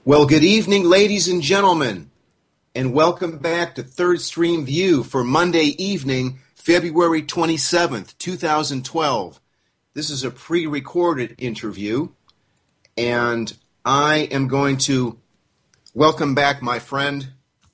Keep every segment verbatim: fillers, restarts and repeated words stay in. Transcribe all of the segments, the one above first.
Well, good evening, ladies and gentlemen, and welcome back to Third Stream View for Monday evening, February twenty-seventh, twenty twelve. This is a pre-recorded interview, and I am going to welcome back my friend,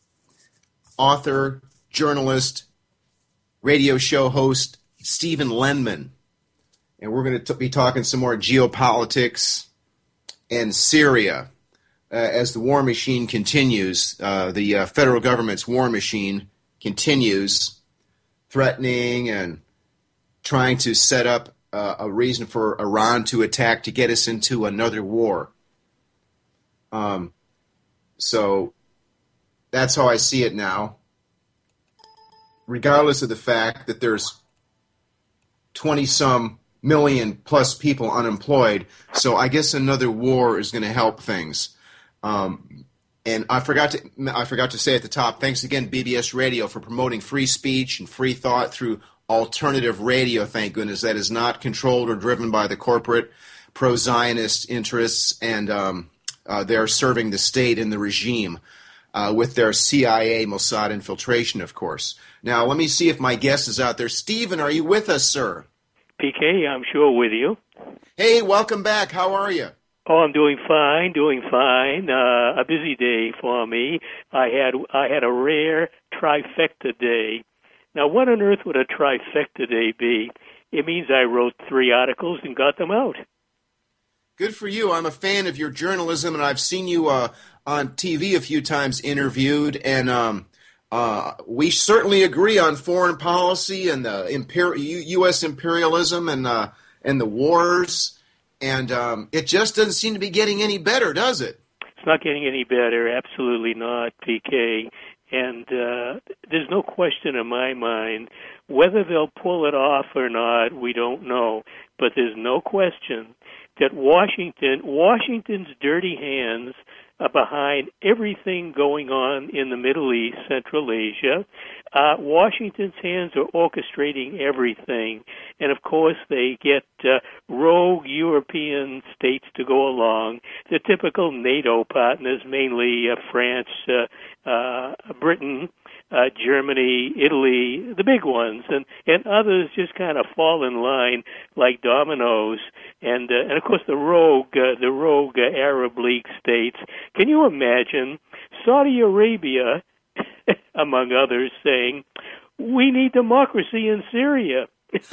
author, journalist, radio show host, Stephen Lenman. And we're going to be talking some more geopolitics and Syria. Uh, as the war machine continues, uh, the uh, federal government's war machine continues, threatening and trying to set up uh, a reason for Iran to attack to get us into another war. Um, so that's how I see it now, regardless of the fact that there's twenty-some million plus people unemployed. So I guess another war is going to help things. Um, and I forgot to I forgot to say at the top, thanks again, B B S Radio, for promoting free speech and free thought through alternative radio, thank goodness, that is not controlled or driven by the corporate pro-Zionist interests, and um, uh, they're serving the state and the regime uh, with their C I A, Mossad infiltration, of course. Now, let me see if my guest is out there. Stephen, are you with us, sir? P K, I'm sure with you. Hey, welcome back. How are you? Oh, I'm doing fine, doing fine. Uh, a busy day for me. I had I had a rare trifecta day. Now, what on earth would a trifecta day be? It means I wrote three articles and got them out. Good for you. I'm a fan of your journalism, and I've seen you uh, on T V a few times interviewed, and um, uh, we certainly agree on foreign policy and the imper- U S imperialism and uh, and the wars. And um, it just doesn't seem to be getting any better, does it? It's not getting any better. Absolutely not, P K. And uh, there's no question in my mind whether they'll pull it off or not. We don't know, but there's no question that Washington, Washington's dirty hands are behind everything going on in the Middle East, Central Asia. Uh, Washington's hands are orchestrating everything. And, of course, they get uh, rogue European states to go along, the typical NATO partners, mainly uh, France, uh, uh, Britain, uh, Germany, Italy, the big ones, and, and others just kind of fall in line like dominoes. And, uh, and of course, the rogue, uh, the rogue uh, Arab League states. Can you imagine Saudi Arabia, among others, saying, we need democracy in Syria?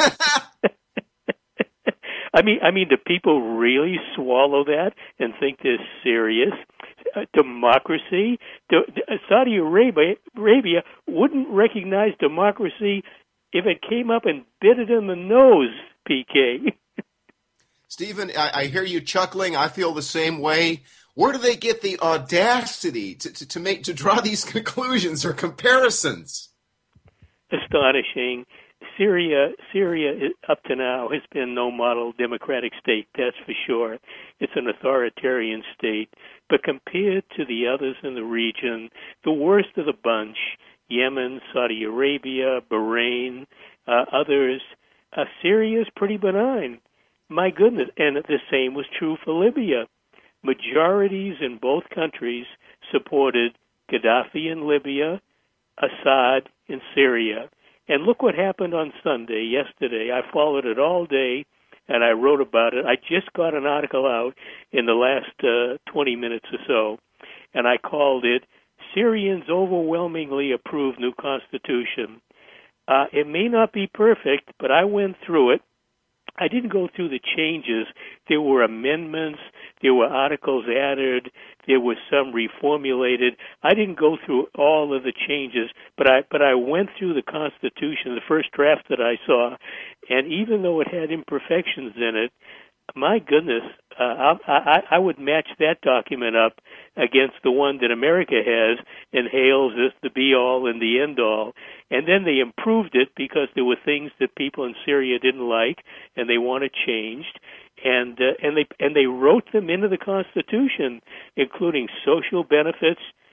I mean, I mean, do people really swallow that and think they're serious? Uh, democracy? Do, uh, Saudi Arabia, Arabia wouldn't recognize democracy if it came up and bit it in the nose, P K. Stephen, I, I hear you chuckling. I feel the same way. Where do they get the audacity to, to, to make to draw these conclusions or comparisons? Astonishing. Syria, Syria up to now has been no model democratic state, that's for sure. It's an authoritarian state. But compared to the others in the region, the worst of the bunch, Yemen, Saudi Arabia, Bahrain, uh, others, uh, Syria is pretty benign. My goodness. And the same was true for Libya. Majorities in both countries supported Gaddafi in Libya, Assad in Syria. And look what happened on Sunday, yesterday. I followed it all day, and I wrote about it. I just got an article out in the last uh, twenty minutes or so, and I called it, Syrians Overwhelmingly Approve New Constitution. Uh, it may not be perfect, but I went through it. I didn't go through the changes. There were amendments. There were articles added. There was some reformulated. I didn't go through all of the changes, but I but I went through the Constitution, the first draft that I saw, and even though it had imperfections in it, my goodness, uh, I, I, I would match that document up against the one that America has and hails as the be-all and the end-all. And then they improved it because there were things that people in Syria didn't like and they wanted changed. And uh, and they and they wrote them into the Constitution, including social benefits,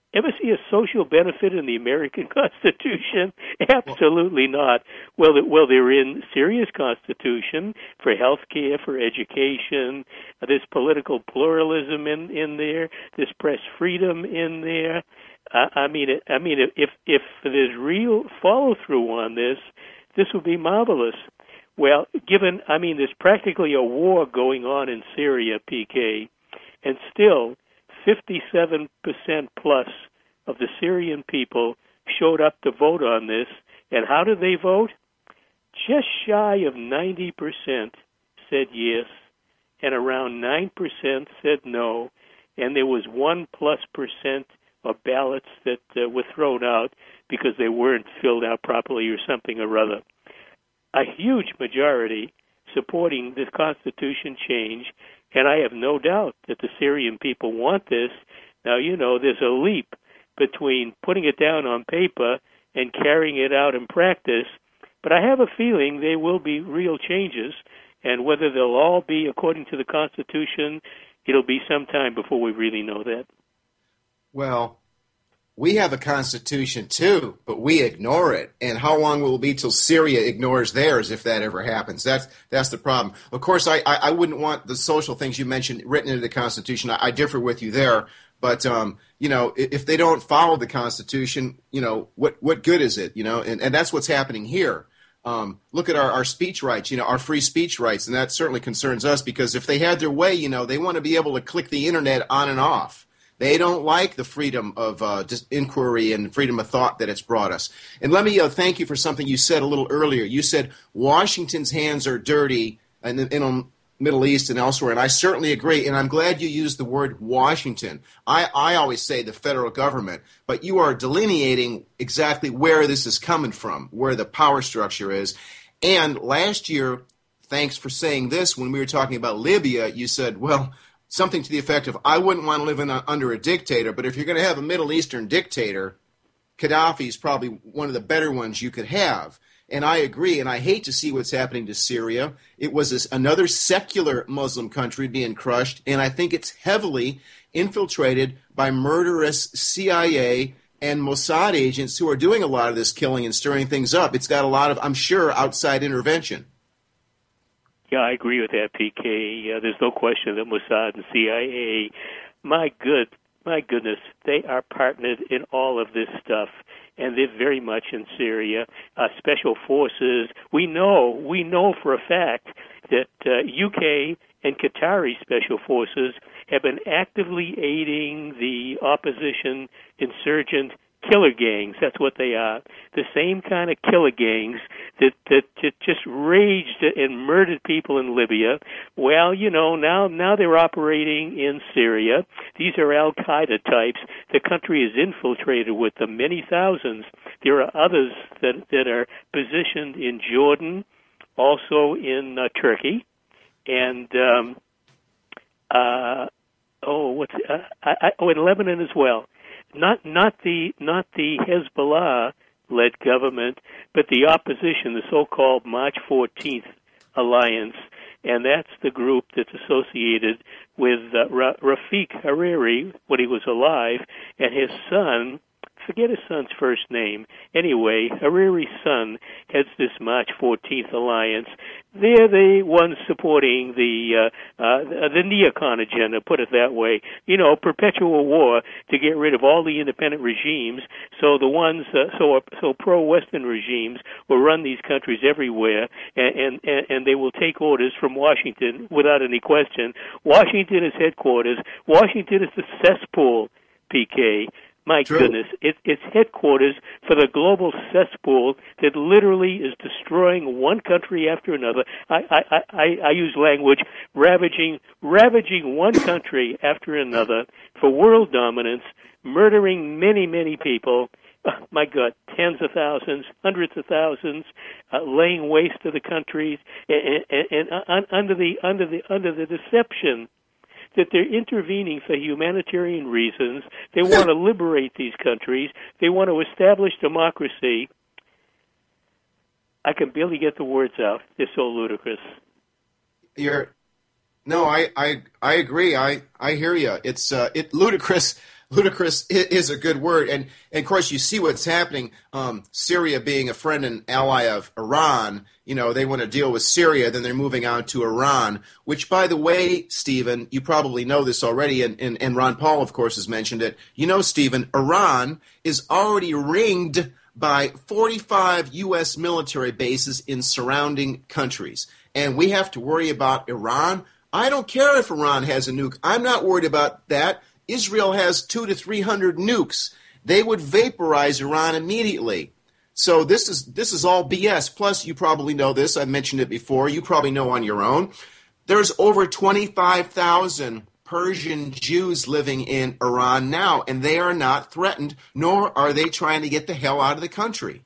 Ever see a social benefit in the American Constitution? Absolutely not. Well, well, they're in Syria's Constitution for health care, for education. There's political pluralism in, in there. There's press freedom in there. Uh, I mean, I mean, if if there's real follow through on this, this would be marvelous. Well, given, I mean, there's practically a war going on in Syria, P K, and still fifty-seven percent plus of the Syrian people showed up to vote on this. And how did they vote? Just shy of ninety percent said yes, and around nine percent said no, and there was one plus percent of ballots that uh, were thrown out because they weren't filled out properly or something or other. A huge majority supporting this constitution change, and I have no doubt that the Syrian people want this. Now, you know, there's a leap between putting it down on paper and carrying it out in practice, but I have a feeling there will be real changes, and whether they'll all be according to the Constitution, it'll be some time before we really know that. Well, we have a constitution too, but we ignore it. And how long will it be till Syria ignores theirs if that ever happens? That's that's the problem. Of course, I, I, I wouldn't want the social things you mentioned written into the Constitution. I, I differ with you there. But, um, you know, if, if they don't follow the Constitution, you know, what, what good is it? You know, and, and that's what's happening here. Um, look at our, our speech rights, you know, our free speech rights. And that certainly concerns us because if they had their way, you know, they want to be able to click the Internet on and off. They don't like the freedom of uh, inquiry and freedom of thought that it's brought us. And let me uh, thank you for something you said a little earlier. You said Washington's hands are dirty in the, in the Middle East and elsewhere, and I certainly agree. And I'm glad you used the word Washington. I, I always say the federal government, but you are delineating exactly where this is coming from, where the power structure is. And last year, thanks for saying this, when we were talking about Libya, you said, well, something to the effect of, I wouldn't want to live in a, under a dictator, but if you're going to have a Middle Eastern dictator, Gaddafi is probably one of the better ones you could have. And I agree, and I hate to see what's happening to Syria. It was this, another secular Muslim country being crushed, and I think it's heavily infiltrated by murderous C I A and Mossad agents who are doing a lot of this killing and stirring things up. It's got a lot of, I'm sure, outside intervention. Yeah, I agree with that, P K. Uh, there's no question that Mossad and C I A, my good, my goodness, they are partnered in all of this stuff, and they're very much in Syria. Uh, special forces, we know, we know for a fact that uh, U K and Qatari special forces have been actively aiding the opposition insurgent killer gangs. That's what they are. The same kind of killer gangs that, that just raged and murdered people in Libya. Well, you know, now now they're operating in Syria. These are Al-Qaeda types. The country is infiltrated with them, many thousands. There are others that, that are positioned in Jordan, also in uh, Turkey, and um, uh, oh, what's uh, I, I, oh, in Lebanon as well. Not not the not the Hezbollah-led government, but the opposition, the so-called March fourteenth Alliance, and that's the group that's associated with uh, Ra- Rafiq Hariri when he was alive, and his son. Forget his son's first name. Anyway, Hariri's son heads this March fourteenth Alliance. They're the ones supporting the uh, uh, the neocon agenda, put it that way. You know, perpetual war to get rid of all the independent regimes. So the ones, uh, so so pro-Western regimes will run these countries everywhere, and, and and they will take orders from Washington without any question. Washington is headquarters. Washington is the cesspool, P K. My True. goodness, it, it's headquarters for the global cesspool that literally is destroying one country after another. I, I, I, I use language ravaging, ravaging one country after another for world dominance, murdering many, many people. Oh, my God, tens of thousands, hundreds of thousands, uh, laying waste to the countries, and, and, and uh, under the under the under the deception that they're intervening for humanitarian reasons. They want to liberate these countries. They want to establish democracy. I can barely get the words out. They're so ludicrous. You're no, I, I, I agree. I, I hear you. It's uh, it ludicrous. ludicrous is a good word. And, and of course, you see what's happening. Um, Syria being a friend and ally of Iran, you know, they want to deal with Syria, then they're moving on to Iran, which, by the way, Stephen, you probably know this already, and, and, and Ron Paul, of course, has mentioned it. You know, Stephen, Iran is already ringed by forty-five U S military bases in surrounding countries. And we have to worry about Iran. I don't care if Iran has a nuke. I'm not worried about that. Israel has two to three hundred nukes. They would vaporize Iran immediately. So this is this is all B S. Plus, you probably know this. I've mentioned it before. You probably know on your own. There's over twenty-five thousand Persian Jews living in Iran now, and they are not threatened, nor are they trying to get the hell out of the country.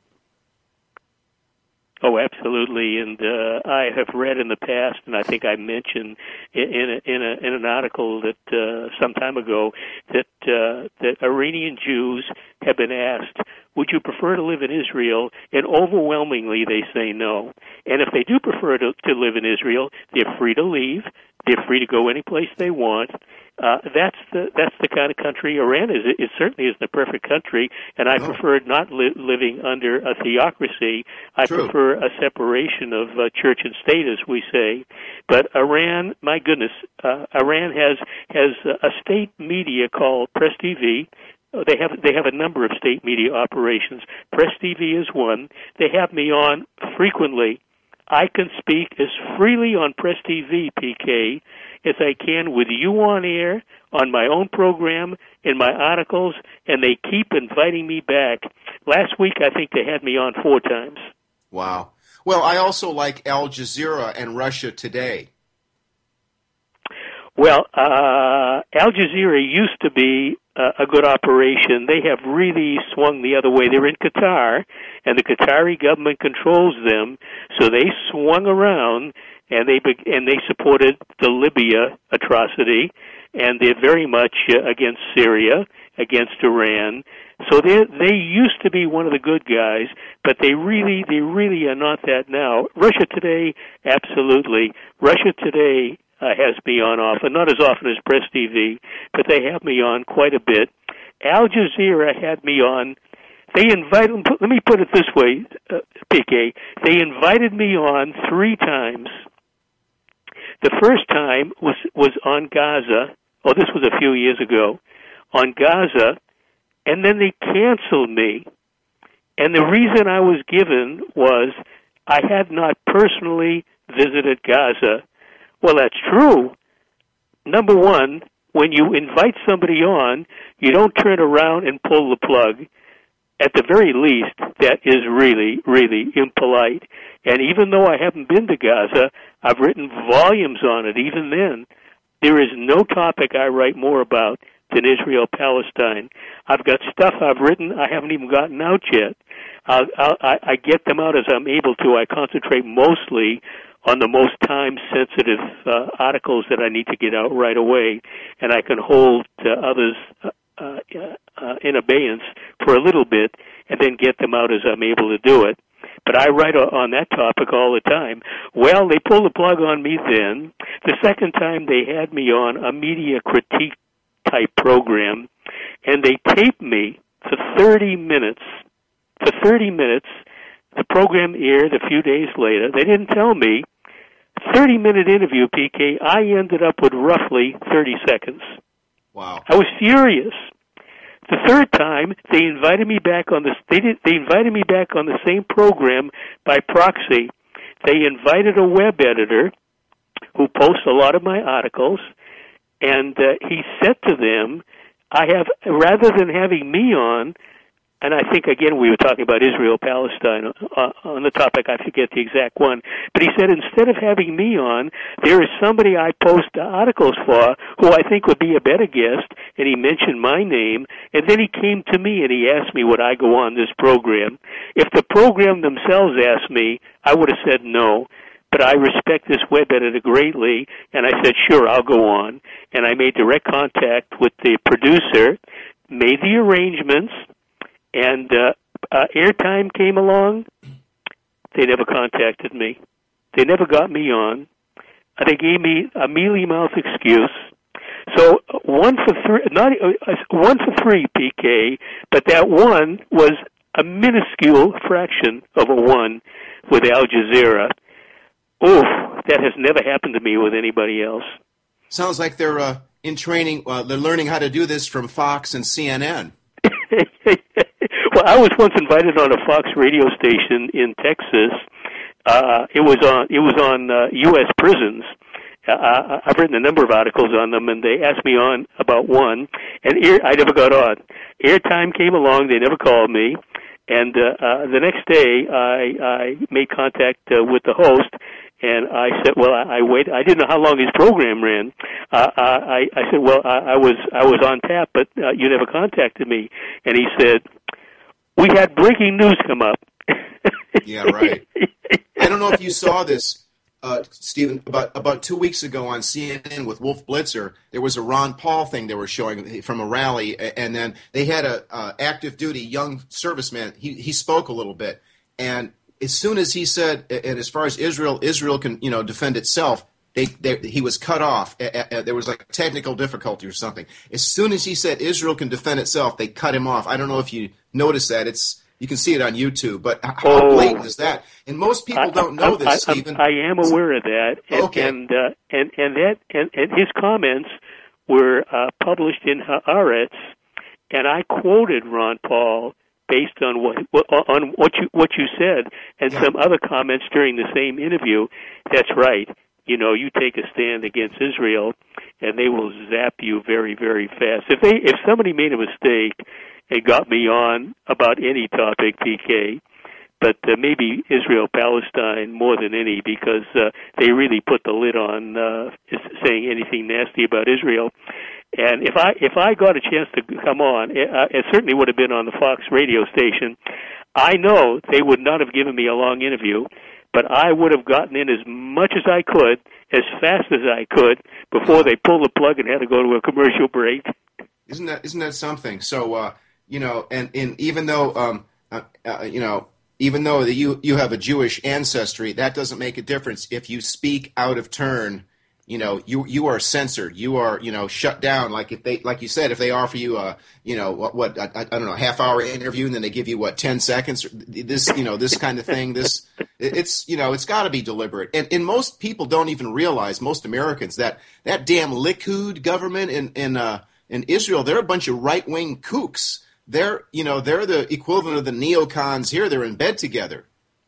Oh, absolutely, and uh, I have read in the past, and I think I mentioned in in, a, in, a, in an article that uh, some time ago that uh, that Iranian Jews have been asked, would you prefer to live in Israel? And overwhelmingly they say no. And if they do prefer to, to live in Israel, they're free to leave. They're free to go any place they want. Uh, that's the that's the kind of country Iran is. It, it certainly isn't a perfect country, and I oh. prefer not li- living under a theocracy. I True. prefer a separation of uh, church and state, as we say. But Iran, my goodness, uh, Iran has has a state media called Press T V. They have they have a number of state media operations. Press T V is one. They have me on frequently. I can speak as freely on Press T V, P K, as I can with you on air, on my own program, in my articles, and they keep inviting me back. Last week, I think they had me on four times. Wow. Well, I also like Al Jazeera and Russia Today. Well, uh, Al Jazeera used to be uh, a good operation. They have really swung the other way. They're in Qatar, and the Qatari government controls them, so they swung around, and they be- and they supported the Libya atrocity, and they're very much uh, against Syria, against Iran. So they they used to be one of the good guys, but they really they really are not that now. Russia Today, absolutely. Russia Today Uh, has me on often, not as often as Press T V, but they have me on quite a bit. Al Jazeera had me on. They invited. Let me put it this way, uh, P K. They invited me on three times. The first time was was on Gaza. Oh, this was a few years ago, on Gaza, and then they canceled me. And the reason I was given was I had not personally visited Gaza. Well, that's true. Number one, when you invite somebody on, you don't turn around and pull the plug. At the very least, that is really, really impolite. And even though I haven't been to Gaza, I've written volumes on it. Even then, there is no topic I write more about than Israel-Palestine. I've got stuff I've written I haven't even gotten out yet. I'll, I'll, I, I get them out as I'm able to. I concentrate mostly on the most time-sensitive uh, articles that I need to get out right away, and I can hold uh, others uh, uh, uh, in abeyance for a little bit and then get them out as I'm able to do it. But I write on that topic all the time. Well, they pulled the plug on me then. The second time they had me on a media critique-type program, and they taped me for thirty minutes. For thirty minutes, the program aired a few days later. They didn't tell me. thirty-minute interview, P K, I ended up with roughly thirty seconds. Wow. I was furious. The third time, they invited me back on the they did, they invited me back on the same program by proxy. They invited a web editor who posts a lot of my articles, and uh, he said to them, I have, rather than having me on, and I think, again, we were talking about Israel-Palestine uh, on the topic. I forget the exact one. But he said, instead of having me on, there is somebody I post articles for who I think would be a better guest, and he mentioned my name. And then he came to me and he asked me would I go on this program. If the program themselves asked me, I would have said no. But I respect this web editor greatly, and I said, sure, I'll go on. And I made direct contact with the producer, made the arrangements, and uh, uh, airtime came along. They never contacted me. They never got me on. Uh, they gave me a mealy-mouthed excuse. so one for three, not uh, one for three, P K, but that one was a minuscule fraction of a one with Al Jazeera. Oof, that has never happened to me with anybody else. Sounds like they're uh, in training. Uh, they're learning how to do this from Fox and C N N. Well, I was once invited on a Fox radio station in Texas. Uh, it was on. It was on uh, U S prisons. Uh, I've written a number of articles on them, and they asked me on about one, and air, I never got on. Airtime came along. They never called me. And uh, uh, the next day, I, I made contact uh, with the host, and I said, "Well, I, I wait. I didn't know how long his program ran. Uh, I, I said, "Well, I, I was I was on tap, but uh, you never contacted me." And he said, "We had breaking news come up." Yeah, right. I don't know if you saw this, uh, Stephen. About about two weeks ago on C N N with Wolf Blitzer, there was a Ron Paul thing they were showing from a rally, and then they had a uh, active duty young serviceman. He he spoke a little bit, and as soon as he said, and as far as Israel, Israel can you know defend itself, they, they he was cut off. There was like a technical difficulty or something. As soon as he said Israel can defend itself, they cut him off. I don't know if you noticed that. It's You can see it on YouTube, but how oh, blatant is that? And most people don't know I, this, I, Stephen. I, I am aware of that, and okay. and, uh, and and that and, and his comments were uh, published in Haaretz, and I quoted Ron Paul based on what on what you what you said and yeah. some other comments during the same interview. That's right. You know, you take a stand against Israel, and they will zap you very, very fast. If they if somebody made a mistake and got me on about any topic, P K, but uh, maybe Israel-Palestine more than any, because uh, they really put the lid on uh, saying anything nasty about Israel. And if I if I got a chance to come on, it, uh, it certainly would have been on the Fox radio station. I know they would not have given me a long interview, but I would have gotten in as much as I could, as fast as I could, before they pulled the plug and had to go to a commercial break. Isn't that isn't that something? So, uh, you know, and, and even though, um, uh, uh, you know, even though that you, you have a Jewish ancestry, that doesn't make a difference. If you speak out of turn, you know, you you are censored. You are, you know, shut down. Like if they, like you said, if they offer you a, you know, what, what I, I don't know, half hour interview, and then they give you what ten seconds. This, you know, this kind of thing. This, it's, you know, it's got to be deliberate. And and most people don't even realize, most Americans, that that damn Likud government in in uh, in Israel, they're a bunch of right wing kooks. They're, you know, they're the equivalent of the neocons here. They're in bed together.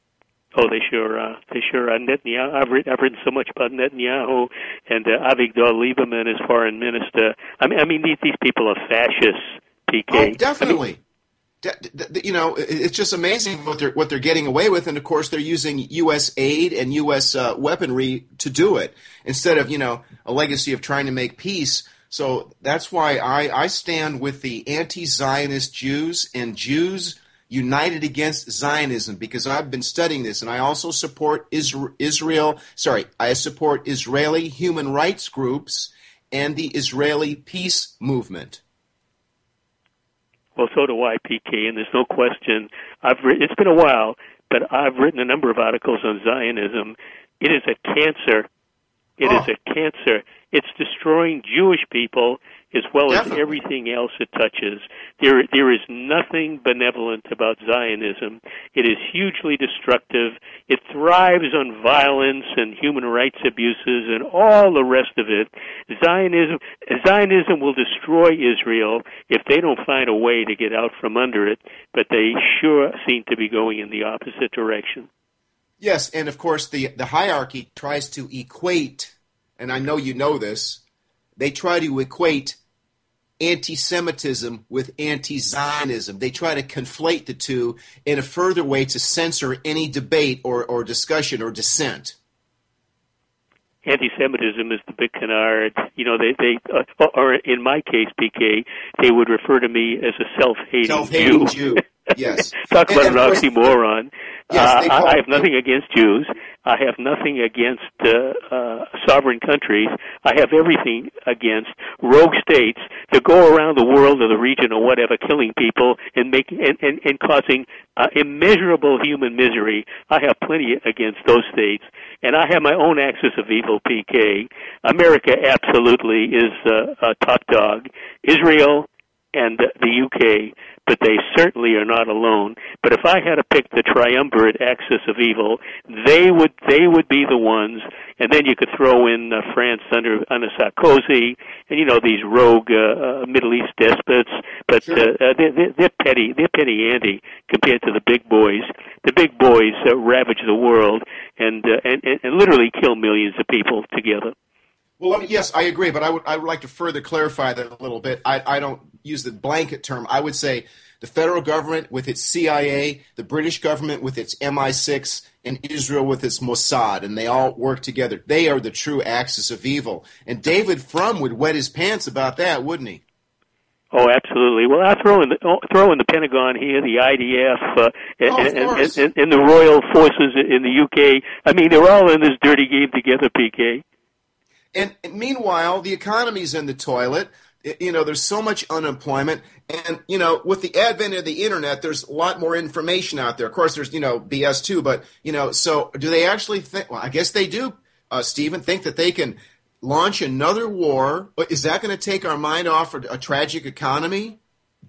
Oh, they sure are. They sure are. Netanyahu. I've written, I've written so much about Netanyahu and uh, Avigdor Lieberman as foreign minister. I mean, I mean these these people are fascists. P K. Oh, definitely. I mean, De- de- you know, it's just amazing what they're what they're getting away with, and of course they're using U S aid and U S uh, weaponry to do it instead of, you know, a legacy of trying to make peace. So that's why I, I stand with the anti-Zionist Jews and Jews united against Zionism, because I've been studying this, and I also support Isra- Israel. Sorry, I support Israeli human rights groups and the Israeli peace movement. Well, so do I, P K, and there's no question. I've written, it's been a while, but I've written a number of articles on Zionism. It is a cancer. It oh. is a cancer. It's destroying Jewish people as well Definitely. as everything else it touches. There, there is nothing benevolent about Zionism. It is hugely destructive. It thrives on violence and human rights abuses and all the rest of it. Zionism, Zionism will destroy Israel if they don't find a way to get out from under it, but they sure seem to be going in the opposite direction. Yes, and of course the, the hierarchy tries to equate, and I know you know this, they try to equate anti-Semitism with anti-Zionism. They try to conflate the two in a further way to censor any debate or, or discussion or dissent. Anti-Semitism is the big canard. You know, they, they uh, or in my case, P K, they would refer to me as a self-hating, self-hating Jew. Jew. Yes. Talk about and, an and course, oxymoron. Yes, uh, they call, I have nothing against Jews. I have nothing against uh, uh, sovereign countries. I have everything against rogue states that go around the world or the region or whatever, killing people and making and, and, and causing uh, immeasurable human misery. I have plenty against those states, and I have my own axis of evil, P K. America absolutely is uh, a top dog. Israel and the U K, but they certainly are not alone. But if I had to pick the triumvirate axis of evil, they would they would be the ones, and then you could throw in uh, France under under Sarkozy, and you know these rogue uh, uh, Middle East despots. But Sure. uh, they're, they're, they're petty, they're petty Andy compared to the big boys. The big boys uh, ravage the world and, uh, and and and literally kill millions of people together. Well, let me, yes, I agree, but I would I would like to further clarify that a little bit. I, I don't use the blanket term. I would say the federal government with its C I A, the British government with its M I six, and Israel with its Mossad, and they all work together. They are the true axis of evil. And David Frum would wet his pants about that, wouldn't he? Oh, absolutely. Well, I'll throw in the, oh, throw in the Pentagon here, the I D F, uh, and, Oh, of and, course. and, and the Royal Forces in the U K. I mean, they're all in this dirty game together, P K. And meanwhile, the economy's in the toilet. You know, there's so much unemployment. And, you know, with the advent of the internet, there's a lot more information out there. Of course, there's, you know, B S too. But, you know, so do they actually think, well, I guess they do, uh, Stephen, think that they can launch another war? Is that going to take our mind off a, a tragic economy?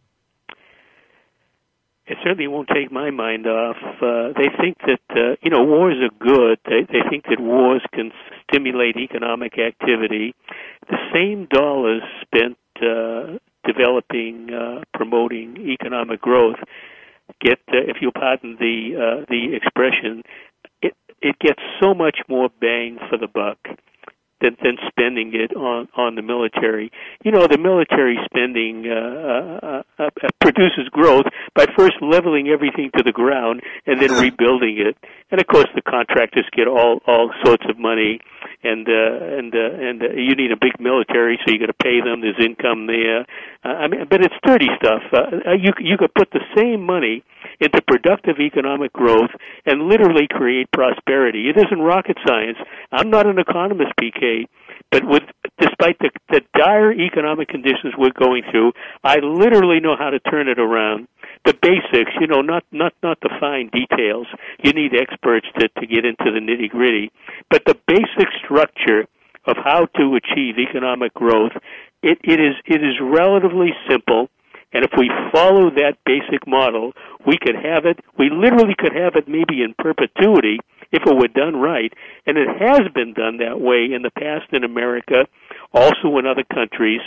It certainly won't take my mind off. Uh, they think that, uh, you know, wars are good. They, they think that wars can stimulate economic activity. The same dollars spent uh, developing, uh, promoting economic growth get, uh, if you pardon the uh, the expression, it it gets so much more bang for the buck than, than spending it on, on the military. You know, the military spending uh, uh, uh, produces growth by first leveling everything to the ground and then rebuilding it. And of course, the contractors get all all sorts of money, and uh, and uh, and uh, you need a big military, so you got to pay them. There's income there. Uh, I mean, but it's dirty stuff. Uh, you you could put the same money into productive economic growth and literally create prosperity. It isn't rocket science. I'm not an economist, P K, but with despite the, the dire economic conditions we're going through, I literally know how to turn it around. The basics, you know, not not not the fine details. You need experts to, to get into the nitty-gritty. But the basic structure of how to achieve economic growth, it, it is it is relatively simple. And if we follow that basic model, we could have it, we literally could have it maybe in perpetuity if it were done right. And it has been done that way in the past in America, also in other countries.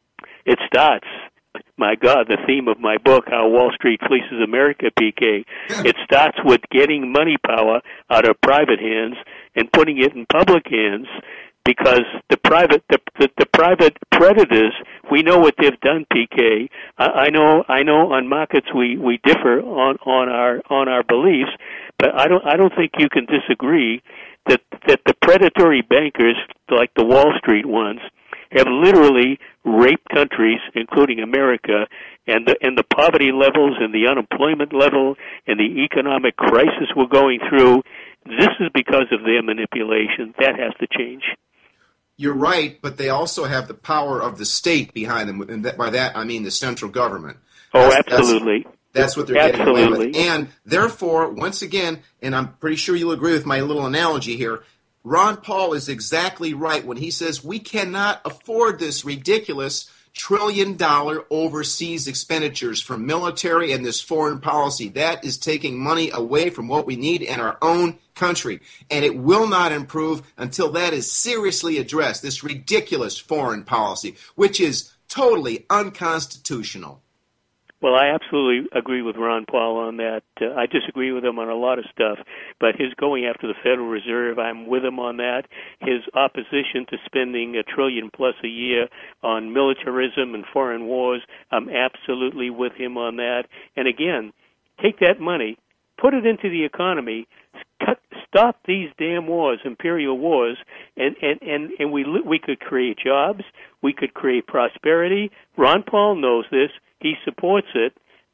It starts, my God, the theme of my book, How Wall Street Fleeces America, P K. It starts with getting money power out of private hands and putting it in public hands, because the private the, the the private predators, we know what they've done, P K. I, I know I know on markets we, we differ on, on our on our beliefs, but I don't I don't think you can disagree that that the predatory bankers, like the Wall Street ones, have literally raped countries, including America, and the and the poverty levels and the unemployment level and the economic crisis we're going through. This is because of their manipulation. That has to change. You're right, but they also have the power of the state behind them, and that, by that I mean the central government. Oh, That's, absolutely. That's, that's what they're absolutely. getting away with. And therefore, once again, and I'm pretty sure you'll agree with my little analogy here, Ron Paul is exactly right when he says we cannot afford this ridiculous trillion-dollar overseas expenditures for military and this foreign policy. That is taking money away from what we need in our own country, and it will not improve until that is seriously addressed, this ridiculous foreign policy, which is totally unconstitutional. Well, I absolutely agree with Ron Paul on that. Uh, I disagree with him on a lot of stuff, but his going after the Federal Reserve, I'm with him on that. His opposition to spending a trillion plus a year on militarism and foreign wars, I'm absolutely with him on that. And again, take that money, put it into the economy, cut, stop these damn wars, imperial wars, and, and, and, and we we could create jobs, we could create prosperity. Ron Paul knows this. He supports it,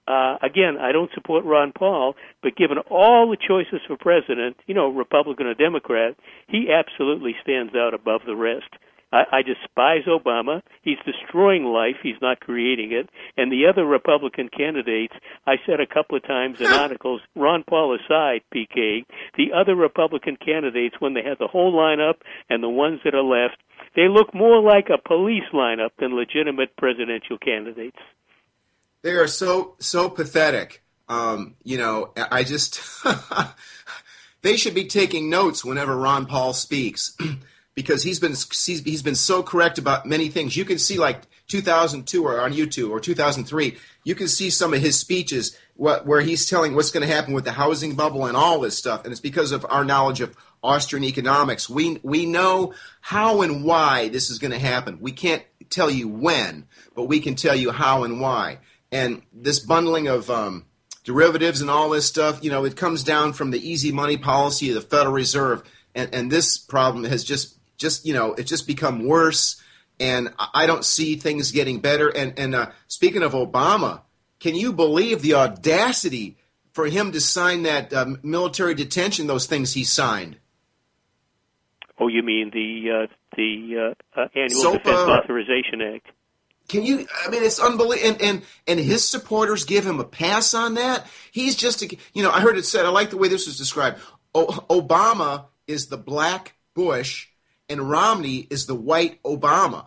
Uh, again, I don't support Ron Paul, but given all the choices for president, you know, Republican or Democrat, he absolutely stands out above the rest. I, I despise Obama. He's destroying life. He's not creating it. And the other Republican candidates, I said a couple of times in articles, Ron Paul aside, P K, the other Republican candidates, when they have the whole lineup and the ones that are left, they look more like a police lineup than legitimate presidential candidates. They are so so pathetic. Um, you know, I just they should be taking notes whenever Ron Paul speaks, because he's been he's, he's been so correct about many things. You can see like two thousand two or on YouTube or two thousand three, you can see some of his speeches what, where he's telling what's going to happen with the housing bubble and all this stuff, and it's because of our knowledge of Austrian economics. We we know how and why this is going to happen. We can't tell you when, but we can tell you how and why. And this bundling of um, derivatives and all this stuff, you know, it comes down from the easy money policy of the Federal Reserve. And, and this problem has just, just, you know, it's just become worse. And I don't see things getting better. And, and uh, speaking of Obama, can you believe the audacity for him to sign that uh, military detention, those things he signed? Oh, you mean the uh, the uh, uh, Annual SOPA, Defense Authorization Act? Can you, I mean, it's unbelievable. And, and, and his supporters give him a pass on that? He's just, a, you know, I heard it said, I like the way this was described. O- Obama is the black Bush, and Romney is the white Obama.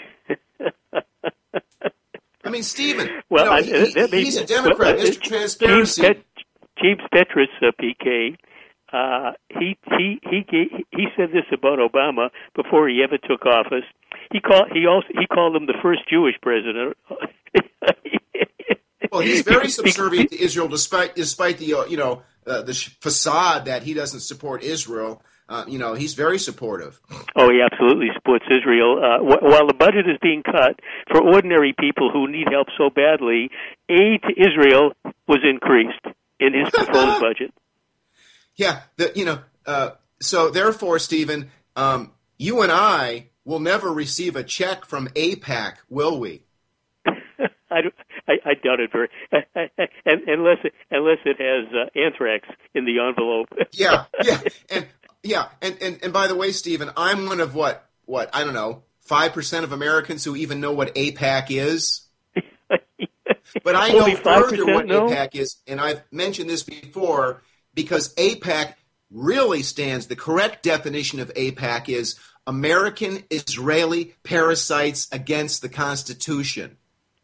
I mean, Stephen, well, you know, I, he, that he, he's may, a Democrat, well, Mister Transparency. James, Pet, James Petrus, uh, P K, uh, he, he, he, he said this about Obama before he ever took office. He called he also he called him the first Jewish president. Well, he's very subservient to Israel, despite despite the uh, you know uh, the facade that he doesn't support Israel. Uh, you know, he's very supportive. Oh, he absolutely supports Israel. Uh, wh- while the budget is being cut for ordinary people who need help so badly, aid to Israel was increased in his proposed budget. Yeah, the, you know. Uh, so therefore, Stephen, um, you and I will never receive a check from AIPAC, will we? I, I, I doubt it very, unless it, unless it has uh, anthrax in the envelope. yeah, yeah, and yeah, and, and and by the way, Stephen, I'm one of what what I don't know, five percent of Americans who even know what AIPAC is. But I know further what no? AIPAC is, and I've mentioned this before, because AIPAC really stands. The correct definition of AIPAC is American Israeli parasites against the Constitution.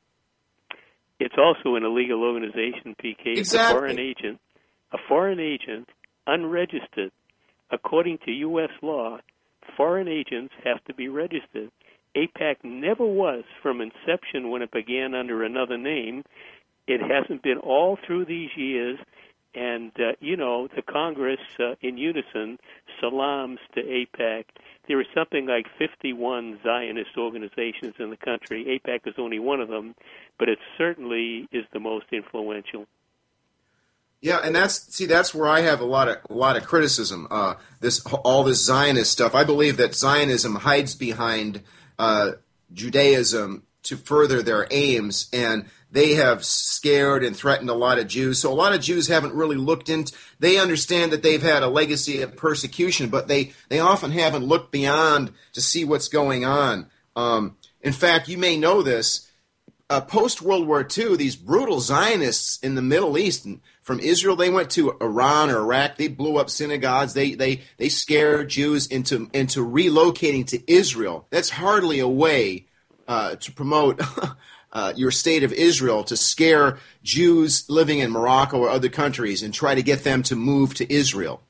It's also an illegal organization, P K. It's exactly. a foreign agent. A foreign agent, unregistered. According to U S law, foreign agents have to be registered. AIPAC never was from inception when it began under another name. It hasn't been all through these years. And, uh, you know, the Congress, uh, in unison, salams to AIPAC. There are something like fifty-one Zionist organizations in the country. AIPAC is only one of them, but it certainly is the most influential. Yeah, and that's see, that's where I have a lot of a lot of criticism. Uh, this all this Zionist stuff. I believe that Zionism hides behind uh, Judaism to further their aims, and they have scared and threatened a lot of Jews. So a lot of Jews haven't really looked into. They understand that they've had a legacy of persecution, but they, they often haven't looked beyond to see what's going on. Um, in fact, you may know this. Uh, Post-World War Two, these brutal Zionists in the Middle East, and from Israel, they went to Iran or Iraq. They blew up synagogues. They they they scared Jews into into relocating to Israel. That's hardly a way uh, to promote uh, your state of Israel, to scare Jews living in Morocco or other countries and try to get them to move to Israel.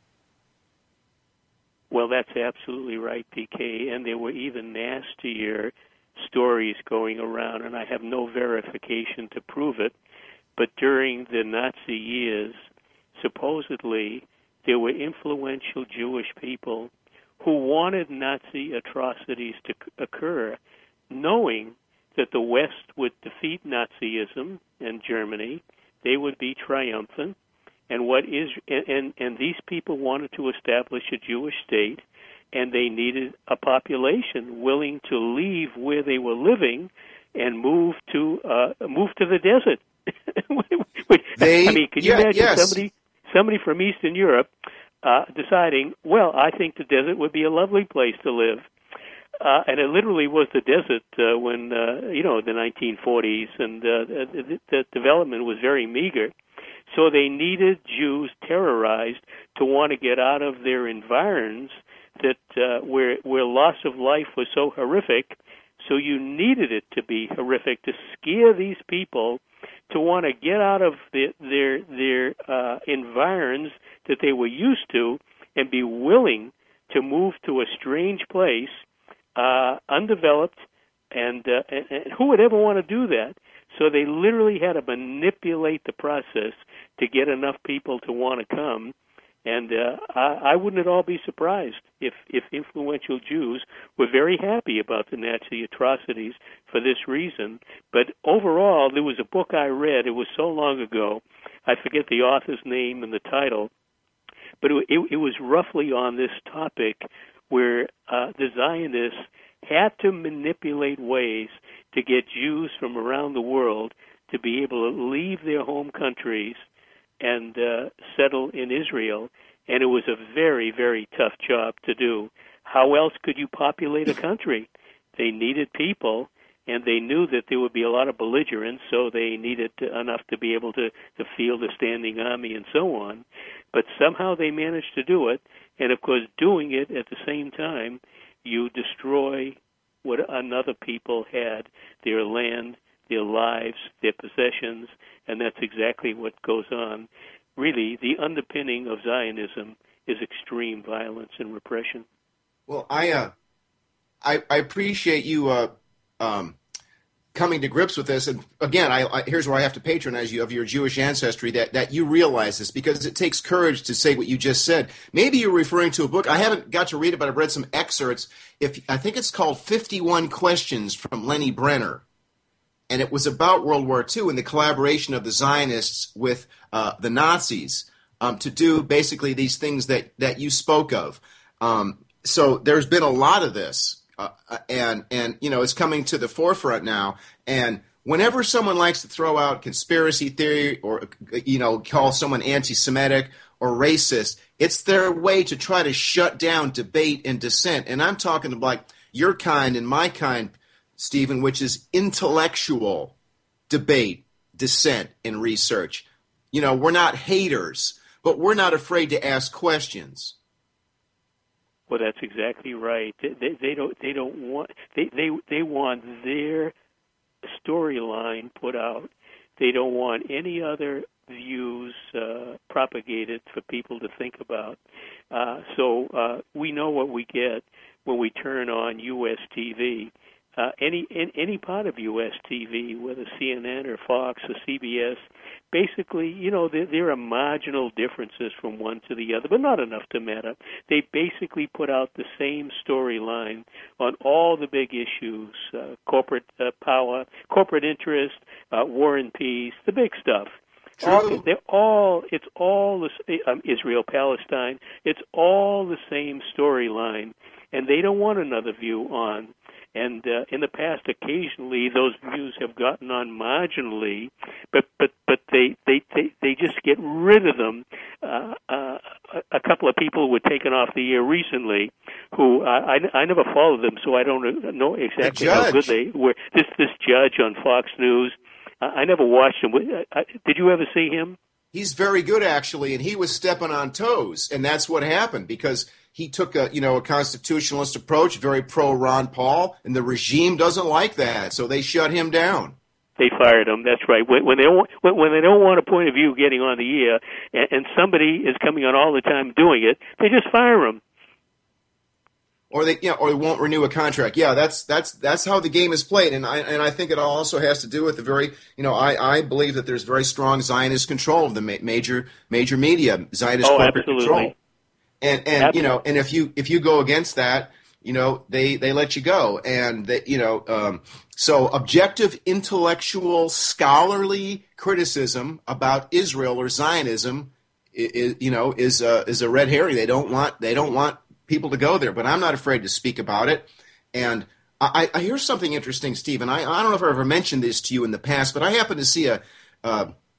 Well, that's absolutely right, P K. And there were even nastier stories going around, and I have no verification to prove it, but during the Nazi years, supposedly there were influential Jewish people who wanted Nazi atrocities to occur, knowing that the West would defeat Nazism and Germany, they would be triumphant, and what is and, and, and these people wanted to establish a Jewish state, and they needed a population willing to leave where they were living and move to uh, move to the desert. They, I mean, can you yeah, imagine yes. somebody somebody from Eastern Europe uh, deciding, well, I think the desert would be a lovely place to live. Uh, and it literally was the desert uh, when, uh, you know, the nineteen forties, and uh, the, the development was very meager. So they needed Jews terrorized to want to get out of their environs that uh, where where loss of life was so horrific. So you needed it to be horrific to scare these people to want to get out of the, their their uh, environs that they were used to and be willing to move to a strange place, uh, undeveloped, and, uh, and, and who would ever want to do that? So they literally had to manipulate the process to get enough people to want to come. And uh, I, I wouldn't at all be surprised if, if influential Jews were very happy about the Nazi atrocities for this reason. But overall, there was a book I read. It was so long ago. I forget the author's name and the title. But it, it, it was roughly on this topic where uh, the Zionists had to manipulate ways to get Jews from around the world to be able to leave their home countries and uh, settle in Israel, and it was a very, very tough job to do. How else could you populate a country? They needed people, and they knew that there would be a lot of belligerents, so they needed to, enough to be able to, to field a standing army and so on. But somehow they managed to do it, and of course doing it at the same time, you destroy what another people had, their land, their lives, their possessions, and that's exactly what goes on. Really, the underpinning of Zionism is extreme violence and repression. Well, I uh, I, I appreciate you uh, um, coming to grips with this. And again, I, I, here's where I have to patronize you of your Jewish ancestry, that, that you realize this, because it takes courage to say what you just said. Maybe you're referring to a book. I haven't got to read it, but I've read some excerpts. If I think it's called fifty-one Questions from Lenny Brenner. And it was about World War Two and the collaboration of the Zionists with uh, the Nazis um, to do basically these things that, that you spoke of. Um, so there's been a lot of this, uh, and, and you know, it's coming to the forefront now. And whenever someone likes to throw out conspiracy theory or, you know, call someone anti-Semitic or racist, it's their way to try to shut down debate and dissent. And I'm talking like your kind and my kind, Stephen, which is intellectual debate, dissent, and research. You know, we're not haters, but we're not afraid to ask questions. Well, that's exactly right. They, they, they don't. They don't want. They they they want their storyline put out. They don't want any other views uh, propagated for people to think about. Uh, so uh, we know what we get when we turn on U S T V. Uh, any in, any part of U S T V, whether C N N or Fox or C B S, basically, you know, there, there are marginal differences from one to the other, but not enough to matter. They basically put out the same storyline on all the big issues, uh, corporate uh, power, corporate interest, uh, war and peace, the big stuff. All, they're all, it's all the, um, Israel, Palestine, it's all the same storyline, and they don't want another view on. And uh, in the past, occasionally those views have gotten on marginally, but but but they they they, they just get rid of them. Uh, uh, a couple of people were taken off the air recently, who I, I, I never followed them, so I don't know exactly how good they were. This this judge on Fox News, uh, I never watched him. Did you ever see him? He's very good, actually, and he was stepping on toes, and that's what happened because he took a, you know, a constitutionalist approach, very pro-Ron Paul, and the regime doesn't like that, so they shut him down. They fired him. That's right. When, when they don't, when, when they don't want a point of view getting on the air, and, and somebody is coming on all the time doing it, they just fire him. Or they, you know, or they won't renew a contract. Yeah, that's that's that's how the game is played, and I and I think it also has to do with the very, you know, I, I believe that there's very strong Zionist control of the ma- major major media, Zionist oh, corporate absolutely. control. And and you know, and if you if you go against that, you know, they, they let you go. And they, you know, um, so objective, intellectual, scholarly criticism about Israel or Zionism, is, you know, is a, is a red herring. They don't want they don't want people to go there. But I'm not afraid to speak about it. And I, I hear something interesting, Stephen. I I don't know if I ever mentioned this to you in the past, but I happened to see a uh,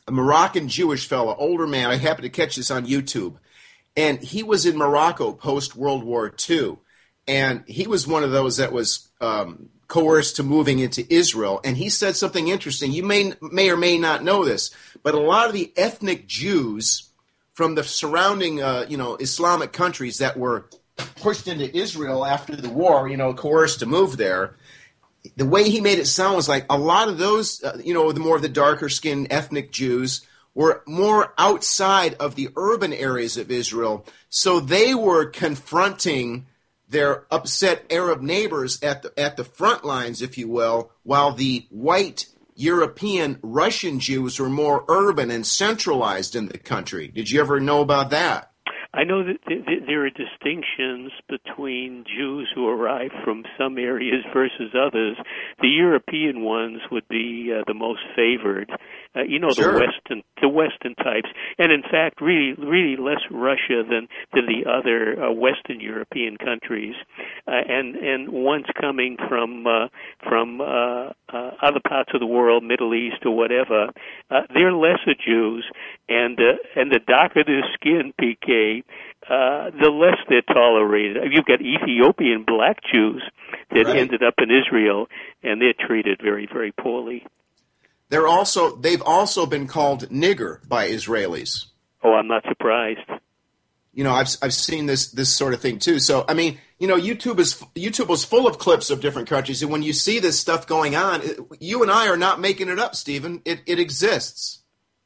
a Moroccan Jewish fellow, older man. I happened to catch this on YouTube. And he was in Morocco post-World War Two. And he was one of those that was um, coerced to moving into Israel. And he said something interesting. You may, may or may not know this, but a lot of the ethnic Jews from the surrounding, uh, you know, Islamic countries that were pushed into Israel after the war, you know, coerced to move there, the way he made it sound was like a lot of those, uh, you know, the more of the darker-skinned ethnic Jews were more outside of the urban areas of Israel, so they were confronting their upset Arab neighbors at the at the front lines, if you will, while the white European Russian Jews were more urban and centralized in the country. Did you ever know about that? I know that there are distinctions between Jews who arrive from some areas versus others. The European ones would be uh, the most favored. Uh, you know, sure. the Western, the Western types, and in fact, really, really less Russia than than the other uh, Western European countries, uh, and and ones coming from uh, from uh, uh, other parts of the world, Middle East or whatever. Uh, they're lesser Jews, and uh, and the darker their skin, P K. Uh, the less they're tolerated. You've got Ethiopian black Jews that right. ended up in Israel, and they're treated very, very poorly. They're also they've also been called nigger by Israelis. Oh, I'm not surprised. You know, I've I've seen this this sort of thing too. So I mean, you know, YouTube is YouTube was full of clips of different countries, and when you see this stuff going on, it, you and I are not making it up, Stephen. It it exists.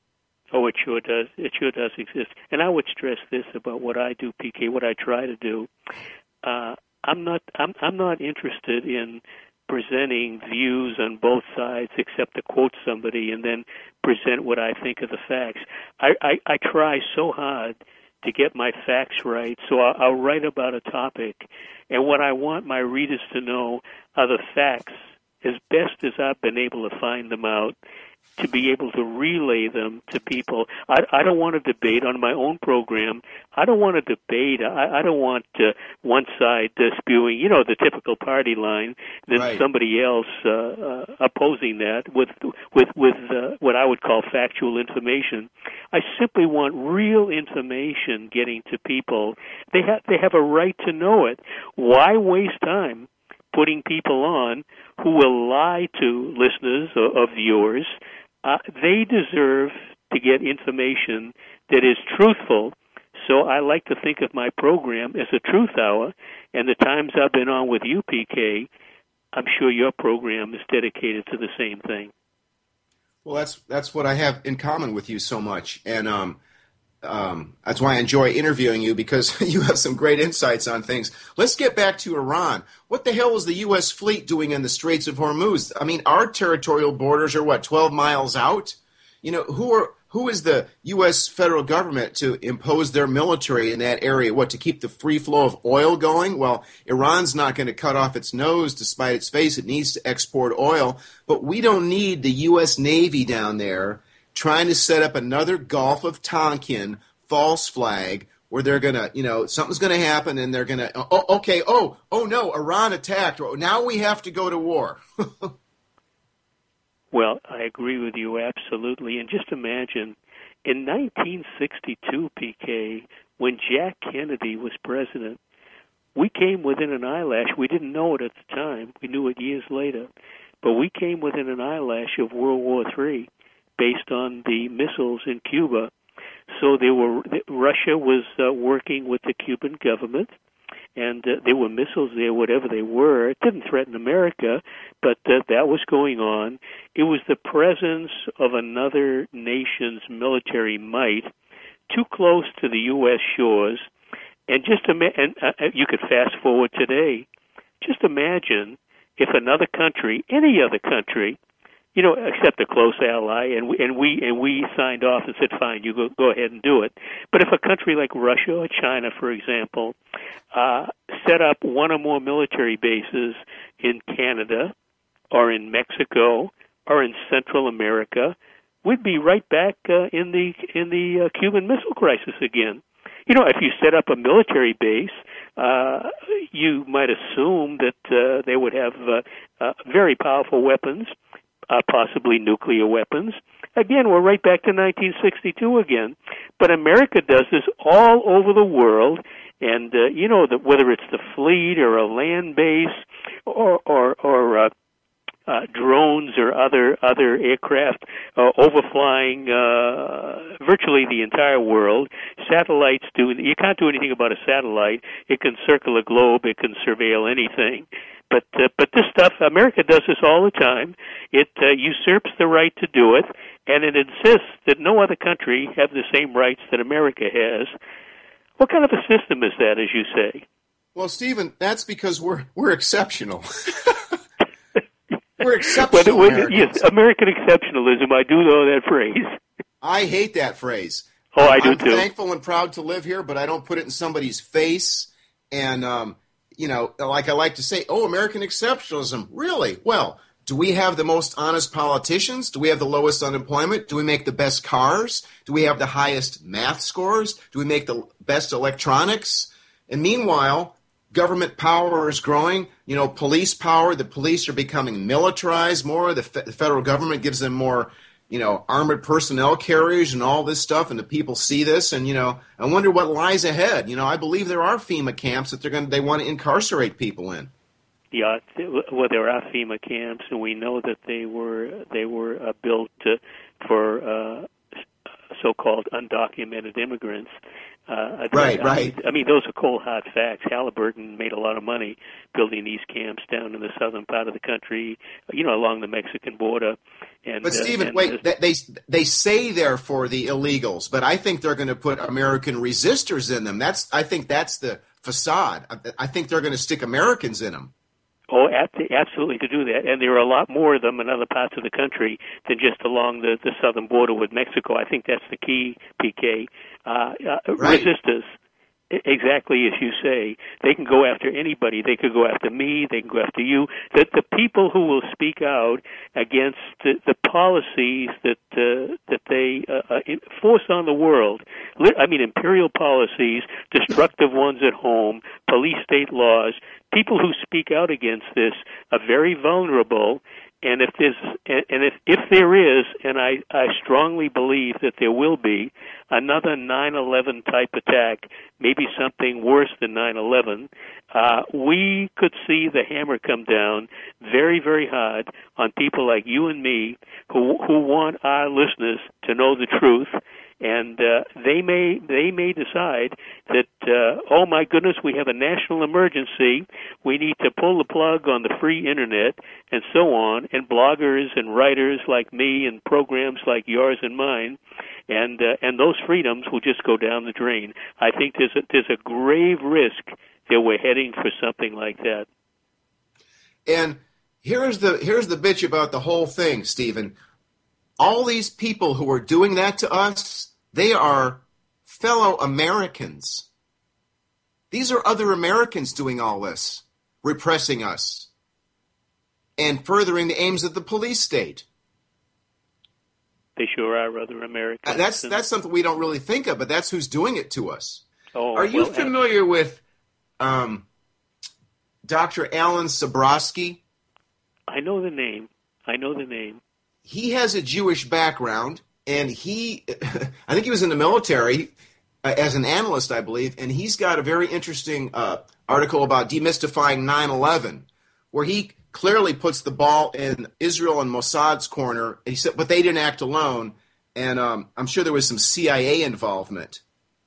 Oh, it sure does. It sure does exist. And I would stress this about what I do, P K. What I try to do. Uh, I'm not. I'm. I'm not interested in presenting views on both sides, except to quote somebody and then present what I think of the facts. I, I, I try so hard to get my facts right, so I'll, I'll write about a topic, and what I want my readers to know are the facts, as best as I've been able to find them out, to be able to relay them to people. I, I don't want to debate on my own program. I don't want to debate. I, I don't want uh, one side uh, spewing, you know, the typical party line, then right. somebody else uh, uh, opposing that with with with uh, what I would call factual information. I simply want real information getting to people. They have they have a right to know it. Why waste time putting people on who will lie to listeners or, or viewers? Uh, they deserve to get information that is truthful. So I like to think of my program as a truth hour, and the times I've been on with you, P K, I'm sure your program is dedicated to the same thing. Well, that's that's what I have in common with you so much, and um, um, that's why I enjoy interviewing you, because you have some great insights on things. Let's get back to Iran. What the hell is the U S fleet doing in the Straits of Hormuz? I mean, our territorial borders are, what, twelve miles out? You know, who are who is the U S federal government to impose their military in that area? What, to keep the free flow of oil going? Well, Iran's not going to cut off its nose to spite its face. It needs to export oil. But we don't need the U S Navy down there trying to set up another Gulf of Tonkin false flag where they're going to, you know, something's going to happen and they're going to, oh, okay, oh, oh no, Iran attacked. Now we have to go to war. Well, I agree with you absolutely. And just imagine, in nineteen sixty-two, P K, when Jack Kennedy was president, we came within an eyelash. We didn't know it at the time. We knew it years later. But we came within an eyelash of World War Three based on the missiles in Cuba. So they were, Russia was uh, working with the Cuban government, and uh, there were missiles there, whatever they were. It didn't threaten America, but uh, that was going on. It was the presence of another nation's military might too close to the U S shores. And just ima- and uh, you could fast forward today. Just imagine if another country, any other country, you know, except a close ally, and we and we and we signed off and said, "Fine, you go go ahead and do it." But if a country like Russia or China, for example, uh, set up one or more military bases in Canada or in Mexico or in Central America, we'd be right back uh, in the in the uh, Cuban Missile Crisis again. You know, if you set up a military base, uh, you might assume that uh, they would have uh, uh, very powerful weapons. uh, possibly nuclear weapons. Again, we're right back to nineteen sixty-two again. But America does this all over the world, and uh, you know that whether it's the fleet or a land base or or, or uh, uh, drones or other other aircraft uh, overflying uh, virtually the entire world. Satellites do. You can't do anything about a satellite. It can circle a globe. It can surveil anything. But uh, but this stuff, America does this all the time. It uh, usurps the right to do it, and it insists that no other country have the same rights that America has. What kind of a system is that, as you say? Well, Stephen, that's because we're we're exceptional. We're exceptional when, when, Americans. Yes, American exceptionalism. I do know that phrase. I hate that phrase. Oh, I do I'm too. I'm thankful and proud to live here, but I don't put it in somebody's face. And, um, you know, like I like to say, oh, American exceptionalism. Really? Well, do we have the most honest politicians? Do we have the lowest unemployment? Do we make the best cars? Do we have the highest math scores? Do we make the best electronics? And meanwhile, government power is growing. You know, police power, the police are becoming militarized more. The, fe- the federal government gives them more, you know, armored personnel carriers and all this stuff, and the people see this, and, you know, I wonder what lies ahead. You know, I believe there are FEMA camps that they're going to, they want to incarcerate people in. Yeah, well, there are FEMA camps, and we know that they were they were uh, built uh, for uh, so-called undocumented immigrants. Uh, right, I, right. I mean, those are cold, hard facts. Halliburton made a lot of money building these camps down in the southern part of the country, you know, along the Mexican border. And, but, Stephen, uh, and, wait, uh, they they say they're for the illegals, but I think they're going to put American resistors in them. That's I think that's the facade. I, I think they're going to stick Americans in them. Oh, absolutely, to do that. And there are a lot more of them in other parts of the country than just along the, the southern border with Mexico. I think that's the key, P K. Uh, uh, right. Resistors, exactly as you say. They can go after anybody. They could go after me. They can go after you. The, the people who will speak out against the, the policies that uh, that they uh, force on the world, I mean imperial policies, destructive ones at home, police state laws, people who speak out against this are very vulnerable. And if there's, and if if there is, and I, I strongly believe that there will be, another nine eleven type attack, maybe something worse than nine eleven, uh, we could see the hammer come down very, very hard on people like you and me who who want our listeners to know the truth. And uh, they may they may decide that, uh, oh, my goodness, we have a national emergency. We need to pull the plug on the free Internet and so on, and bloggers and writers like me and programs like yours and mine, and uh, and those freedoms will just go down the drain. I think there's a, there's a grave risk that we're heading for something like that. And here's the here's the bitch about the whole thing, Stephen. All these people who are doing that to us, they are fellow Americans. These are other Americans doing all this, repressing us, and furthering the aims of the police state. They sure are other Americans. Uh, that's that's something we don't really think of, but that's who's doing it to us. Oh, are you well, familiar with um, Doctor Alan Sabrowski? I know the name. I know the name. He has a Jewish background, and he, I think he was in the military uh, as an analyst, I believe, and he's got a very interesting uh, article about demystifying nine eleven, where he clearly puts the ball in Israel and Mossad's corner. And he said, but they didn't act alone, and um, I'm sure there was some C I A involvement.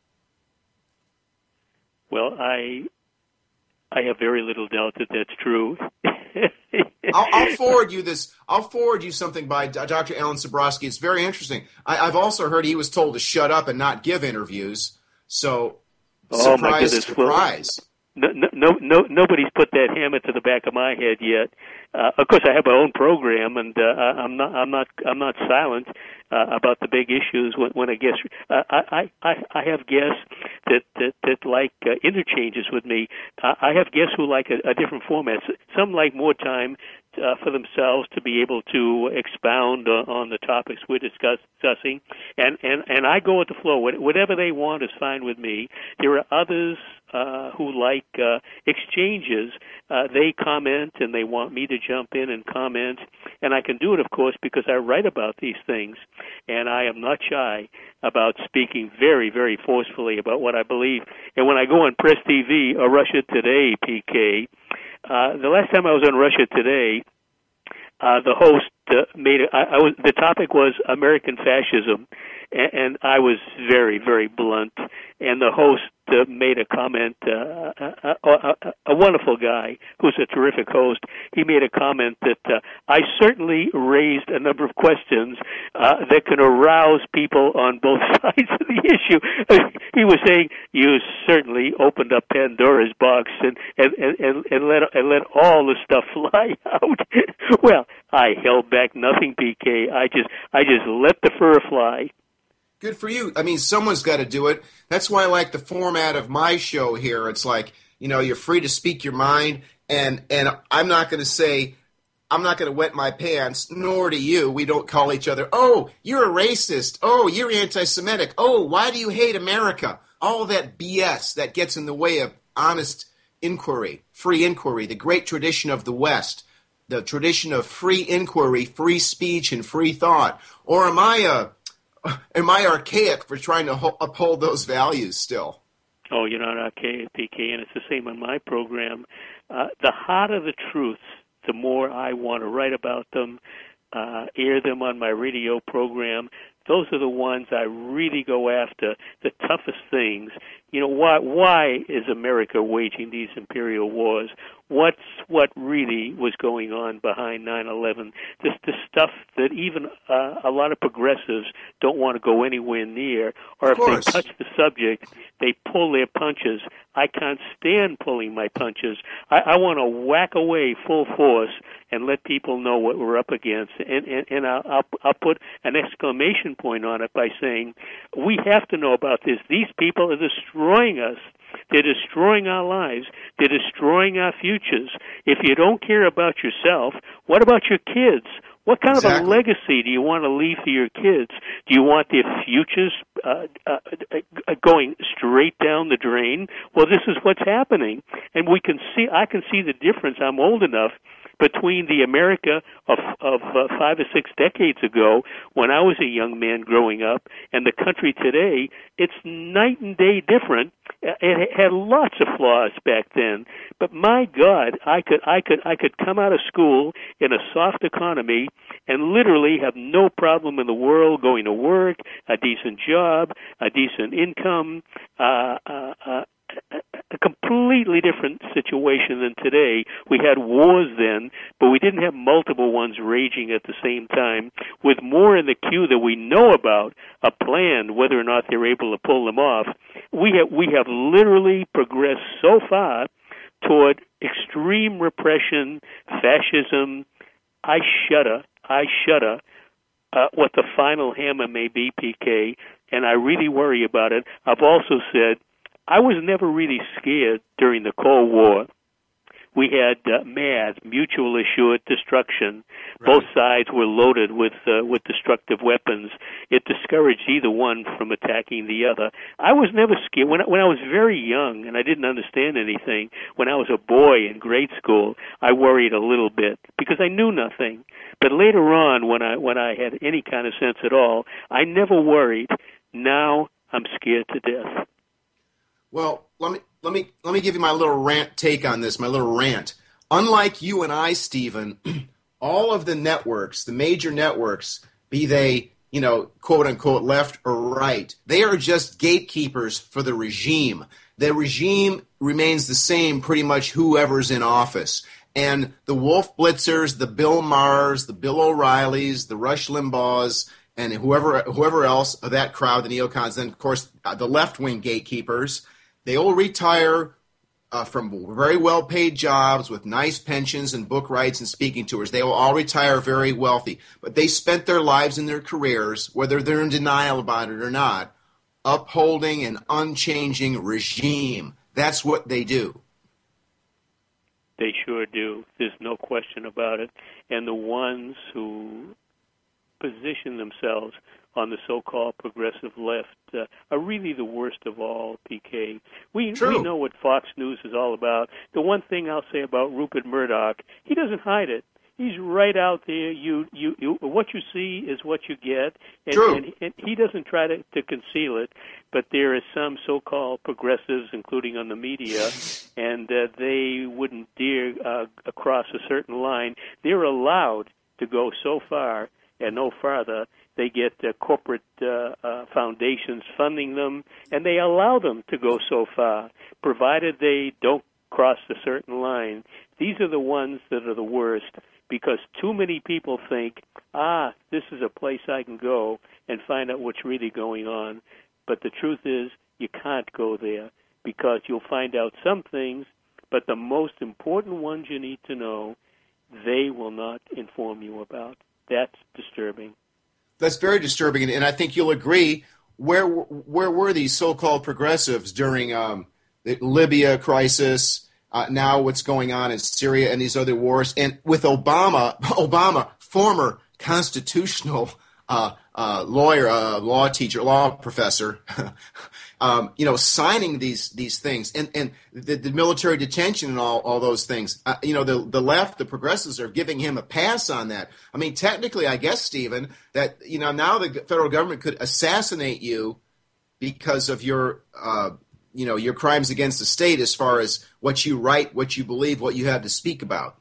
Well, I I have very little doubt that that's true. I'll, I'll forward you this. I'll forward you something by Doctor Alan Sabrowski. It's very interesting. I, I've also heard he was told to shut up and not give interviews. So, oh, surprise, my goodness. surprise. Well, no, no, no, nobody's put that hammer to the back of my head yet. Uh, of course, I have my own program, and uh, I'm not, I'm not, I'm not silent uh, about the big issues. When, when I guess, uh, I, I, I have guests that that, that like uh, interchanges with me. Uh, I have guests who like a, a different format. Some like more time uh, for themselves to be able to expound on, on the topics we're discuss, discussing, and, and, and I go with the flow. Whatever they want is fine with me. There are others uh, who like uh, exchanges. Uh, they comment, and they want me to jump in and comment, and I can do it, of course, because I write about these things, and I am not shy about speaking very, very forcefully about what I believe. And when I go on Press T V or Russia Today, P K, uh, the last time I was on Russia Today, uh, the host uh, made it, I, I was, the topic was American fascism, and, and I was very, very blunt. And the host uh, made a comment, uh, a, a, a, a wonderful guy who's a terrific host. He made a comment that uh, I certainly raised a number of questions uh, that can arouse people on both sides of the issue. He was saying, you certainly opened up Pandora's box and, and, and, and, let, and let all the stuff fly out. Well, I held back nothing, P K. I just, I just let the fur fly. Good for you. I mean, someone's got to do it. That's why I like the format of my show here. It's like, you know, you're free to speak your mind, and, and I'm not going to say, I'm not going to wet my pants, nor do you. We don't call each other, oh, you're a racist. Oh, you're anti-Semitic. Oh, why do you hate America? All that B S that gets in the way of honest inquiry, free inquiry, the great tradition of the West, the tradition of free inquiry, free speech, and free thought. Or am I a... Am I archaic for trying to ho- uphold those values still? Oh, you're not archaic, P K, and it's the same on my program. Uh, the hotter the truths, the more I want to write about them, uh, air them on my radio program. Those are the ones I really go after, the toughest things. You know, why why is America waging these imperial wars? What's what really was going on behind nine eleven? This the stuff that even uh, a lot of progressives don't want to go anywhere near, or if they touch the subject, they pull their punches. I can't stand pulling my punches. I, I want to whack away full force and let people know what we're up against. And, and, and I'll, I'll, I'll put an exclamation point on it by saying, we have to know about this. These people are destroying us. They're destroying our lives. They're destroying our futures. If you don't care about yourself, what about your kids? What kind exactly. of a legacy do you want to leave for your kids? Do you want their futures uh, uh, going straight down the drain? Well, this is what's happening, and we can see. I can see the difference. I'm old enough between the America of of uh, five or six decades ago, when I was a young man growing up, and the country today. It's night and day different. It had lots of flaws back then, but my God, I could I could I could come out of school in a soft economy and literally have no problem in the world going to work, a decent job, a decent income. Uh, uh, uh, a completely different situation than today. We had wars then, but we didn't have multiple ones raging at the same time, with more in the queue that we know about, a plan, whether or not they're able to pull them off. We have, we have literally progressed so far toward extreme repression, fascism. I shudder, I shudder uh, what the final hammer may be, P K, and I really worry about it. I've also said I was never really scared during the Cold War. We had uh, MAD, mutual assured destruction. Right. Both sides were loaded with uh, with destructive weapons. It discouraged either one from attacking the other. I was never scared. When I, when I was very young and I didn't understand anything, when I was a boy in grade school, I worried a little bit because I knew nothing. But later on, when I when I had any kind of sense at all, I never worried. Now I'm scared to death. Well, let me let me let me give you my little rant take on this, my little rant. Unlike you and I, Stephen, all of the networks, the major networks, be they, you know, quote unquote left or right, they are just gatekeepers for the regime. The regime remains the same pretty much whoever's in office. And the Wolf Blitzers, the Bill Maher's, the Bill O'Reillys, the Rush Limbaughs, and whoever whoever else of that crowd, the neocons, and of course the left-wing gatekeepers, they all retire uh, from very well-paid jobs with nice pensions and book rights and speaking tours. They will all retire very wealthy. But they spent their lives and their careers, whether they're in denial about it or not, upholding an unchanging regime. That's what they do. They sure do. There's no question about it. And the ones who position themselves on the so-called progressive left uh, are really the worst of all, P K. We True. we know what Fox News is all about. The one thing I'll say about Rupert Murdoch, he doesn't hide it. He's right out there. You, you, you what you see is what you get, and, True. and, and he doesn't try to, to conceal it. But there are some so-called progressives, including on the media, and uh, they wouldn't dare uh, cross a certain line. They're allowed to go so far and no farther. They get uh, corporate uh, uh, foundations funding them, and they allow them to go so far, provided they don't cross a certain line. These are the ones that are the worst, because too many people think, ah, this is a place I can go and find out what's really going on. But the truth is, you can't go there, because you'll find out some things, but the most important ones you need to know, they will not inform you about. That's disturbing. That's very disturbing, and, and I think you'll agree. Where where were these so-called progressives during um, the Libya crisis? Uh, now what's going on in Syria and these other wars, and with Obama, Obama, former constitutional uh, uh, lawyer, uh, law teacher, law professor, um, you know, signing these these things, and and the, the military detention and all all those things. Uh, you know, the the left, the progressives are giving him a pass on that. I mean, technically, I guess, Stephen, that you know now the federal government could assassinate you because of your uh, you know your crimes against the state, as far as what you write, what you believe, what you have to speak about.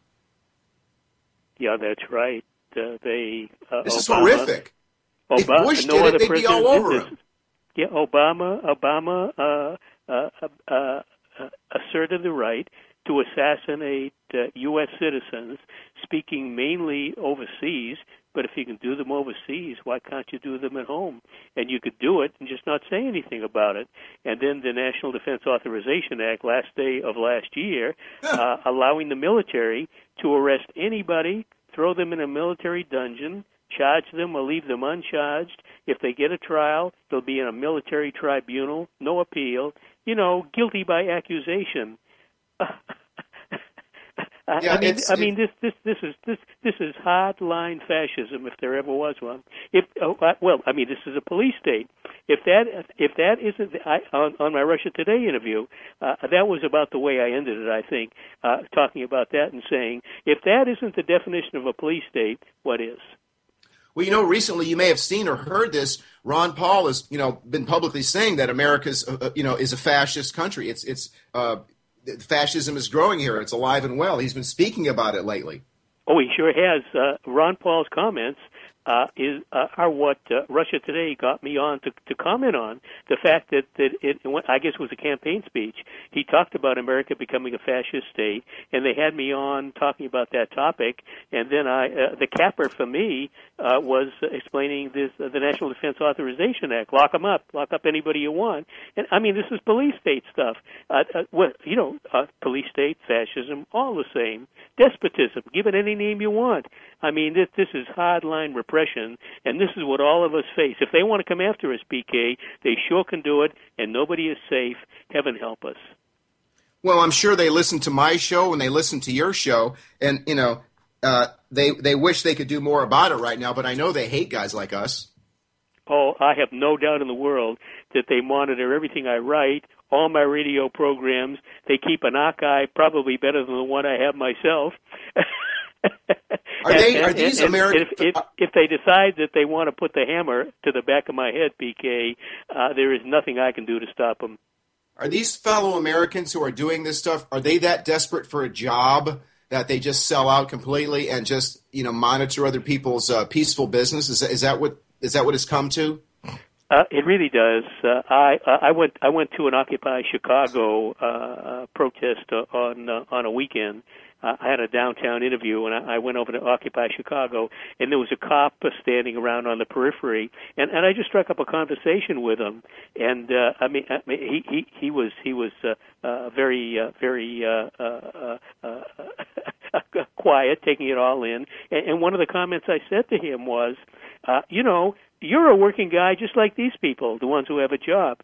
Yeah, that's right. Uh, they uh, this is Obama, horrific. Obama, if Bush no did other it, they'd be all over did him. Yeah, Obama, Obama uh, uh, uh, uh, asserted the right to assassinate uh, U S citizens, speaking mainly overseas. But if you can do them overseas, why can't you do them at home? And you could do it and just not say anything about it. And then the National Defense Authorization Act, last day of last year, uh, allowing the military to arrest anybody, throw them in a military dungeon, charge them or leave them uncharged. If they get a trial, they'll be in a military tribunal, no appeal. You know, guilty by accusation. Yeah, I mean, it's, I mean, this, this, this is this, this is hardline fascism, if there ever was one. If oh, well, I mean, this is a police state. If that, if that isn't, I, on, on my Russia Today interview, uh, that was about the way I ended it. I think uh, talking about that and saying, if that isn't the definition of a police state, what is? Well, you know, recently you may have seen or heard this. Ron Paul has, you know, been publicly saying that America's, uh, you know, is a fascist country. It's, it's. Uh, Fascism is growing here. It's alive and well. He's been speaking about it lately. Oh, he sure has. Uh, Ron Paul's comments uh, is uh, are what uh, Russia Today got me on to, to comment on. The fact that, that it, I guess it was a campaign speech. He talked about America becoming a fascist state, and they had me on talking about that topic. And then I, uh, the capper for me uh, was explaining this uh, the National Defense Authorization Act. Lock them up. Lock up anybody you want. And, I mean, this is police state stuff. Uh, uh, well, you know, uh, police state, fascism, all the same. Despotism. Give it any name you want. I mean, this, this is hardline repression, and this is what all of us face. If they want to come after us, P K, they sure can do it, and nobody is safe. Heaven help us. Well, I'm sure they listen to my show and they listen to your show, and, you know, uh, they they wish they could do more about it right now, but I know they hate guys like us. Oh, I have no doubt in the world that they monitor everything I write, all my radio programs. They keep an archive probably better than the one I have myself. Are they? And, are these American? If, if, if they decide that they want to put the hammer to the back of my head, P K, uh, there is nothing I can do to stop them. Are these fellow Americans who are doing this stuff? Are they that desperate for a job that they just sell out completely and just, you know, monitor other people's uh, peaceful business? Is that, is that what is that what it's come to? Uh, it really does. Uh, I I went I went to an Occupy Chicago uh, uh, protest uh, on uh, on a weekend. Uh, I had a downtown interview, and I, I went over to Occupy Chicago, and there was a cop uh, standing around on the periphery, and, and I just struck up a conversation with him. And uh, I mean, I mean, he he he was he was uh, uh, very uh, very uh, uh, uh, uh, quiet, taking it all in. And, and one of the comments I said to him was, uh, you know, you're a working guy just like these people, the ones who have a job.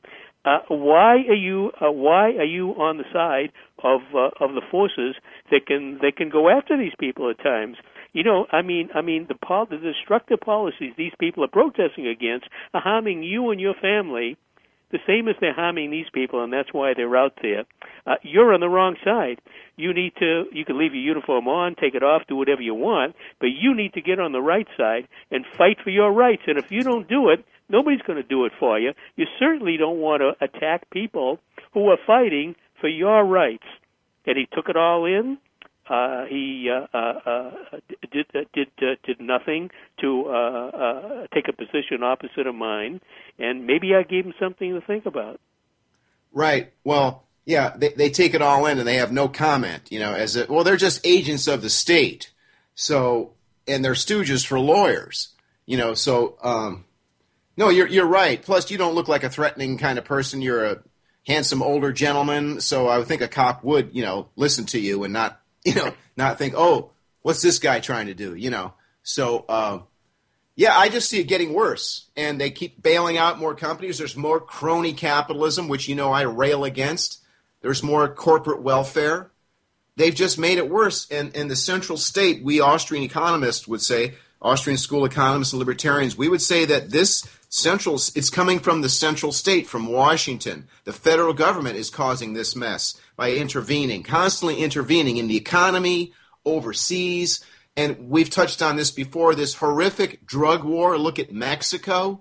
Uh, why are you uh, Why are you on the side of uh, of the forces that can that can go after these people at times? You know, I mean, I mean, the, pol- the destructive policies these people are protesting against are harming you and your family, the same as they're harming these people, and that's why they're out there. Uh, you're on the wrong side. You need to. You can leave your uniform on, take it off, do whatever you want, but you need to get on the right side and fight for your rights. And if you don't do it, nobody's going to do it for you. You certainly don't want to attack people who are fighting for your rights. And he took it all in. Uh, he uh, uh, uh, did uh, did uh, did nothing to uh, uh, take a position opposite of mine, and maybe I gave him something to think about. Right. Well, yeah, they they take it all in and they have no comment. You know, as a, well, they're just agents of the state. So, and they're stooges for lawyers. You know, so um, no, you're you're right. Plus, you don't look like a threatening kind of person. You're a handsome older gentleman, so I would think a cop would, you know, listen to you and not. You know, not think, oh, what's this guy trying to do? You know, so uh, yeah, I just see it getting worse, and they keep bailing out more companies. There's more crony capitalism, which you know I rail against. There's more corporate welfare. They've just made it worse. And in the central state, we Austrian economists would say, Austrian school economists and libertarians, we would say that this central, it's coming from the central state, from Washington. The federal government is causing this mess by intervening, constantly intervening in the economy, overseas. And we've touched on this before, this horrific drug war. Look at Mexico.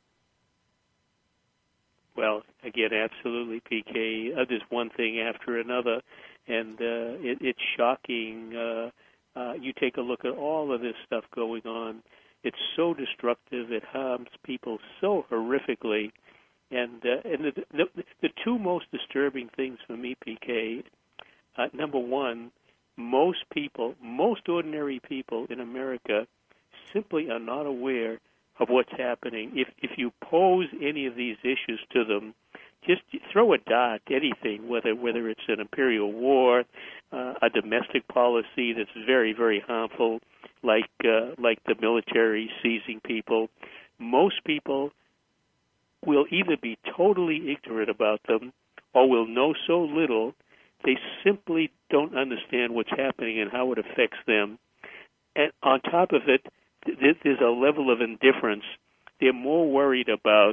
Well, again, absolutely, P K. Uh, there's one thing after another, and uh, it, it's shocking. Uh, uh, you take a look at all of this stuff going on. It's so destructive. It harms people so horrifically. And uh, and the, the the two most disturbing things for me, P K, uh, number one, most people, most ordinary people in America simply are not aware of what's happening. If if you pose any of these issues to them, just throw a dart, anything, whether whether it's an imperial war, uh, a domestic policy that's very, very harmful, like uh, like the military seizing people, most people will either be totally ignorant about them or will know so little they simply don't understand what's happening and how it affects them. And on top of it, th- there's a level of indifference. They're more worried about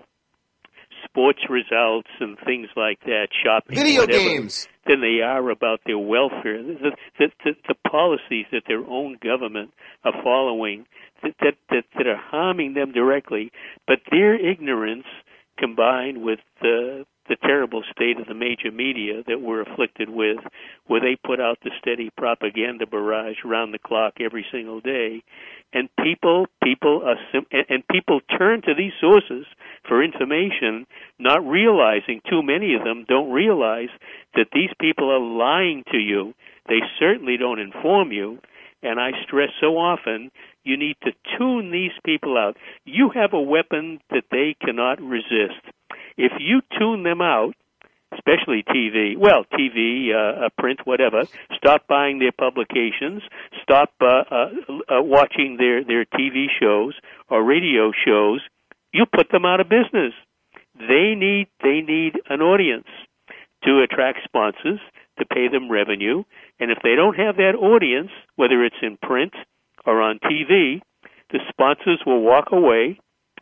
sports results and things like that, shopping, video whatever, games, than they are about their welfare. The, the, the, the policies that their own government are following that, that, that, that are harming them directly, but their ignorance combined with the the terrible state of the major media that we're afflicted with, where they put out the steady propaganda barrage round the clock every single day, and people people are sim- and, and people turn to these sources for information, not realizing, too many of them don't realize that these people are lying to you. They certainly don't inform you, and I stress so often, you need to tune these people out. You have a weapon that they cannot resist. If you tune them out, especially T V, well, T V, uh, print, whatever, stop buying their publications, stop uh, uh, uh, watching their, their T V shows or radio shows, you put them out of business. They need they need an audience to attract sponsors, to pay them revenue, and if they don't have that audience, whether it's in print or on T V, the sponsors will walk away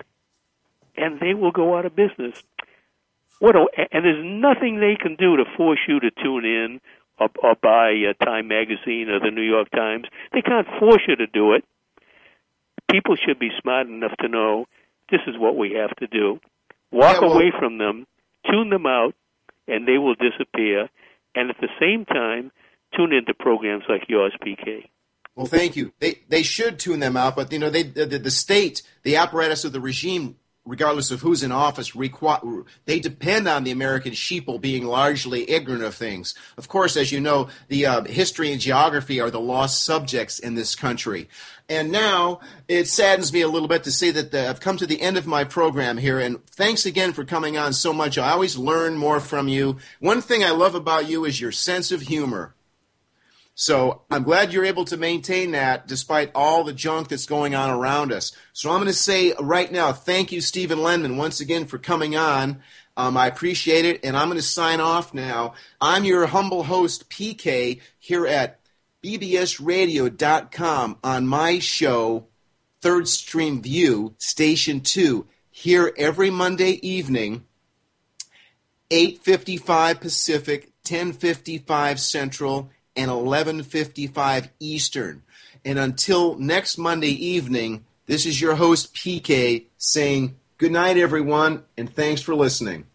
and they will go out of business. What a, and there's nothing they can do to force you to tune in or, or buy uh, Time Magazine or the New York Times. They can't force you to do it. People should be smart enough to know this is what we have to do. Walk yeah, well, away from them, tune them out, and they will disappear. And at the same time, tune into programs like yours, P K. Well, thank you. They they should tune them out, but you know, they the, the state, the apparatus of the regime, regardless of who's in office, requ- they depend on the American sheeple being largely ignorant of things. Of course, as you know, the uh, history and geography are the lost subjects in this country. And now it saddens me a little bit to say that the, I've come to the end of my program here, and thanks again for coming on so much. I always learn more from you. One thing I love about you is your sense of humor. So I'm glad you're able to maintain that despite all the junk that's going on around us. So I'm going to say right now, thank you, Stephen Lenman, once again for coming on. Um, I appreciate it, and I'm going to sign off now. I'm your humble host, P K, here at B B S radio dot com on my show, Third Stream View, Station two, here every Monday evening, eight fifty-five Pacific, ten fifty-five Central, and eleven fifty-five Eastern. And until next Monday evening, this is your host, P K, saying good night, everyone, and thanks for listening.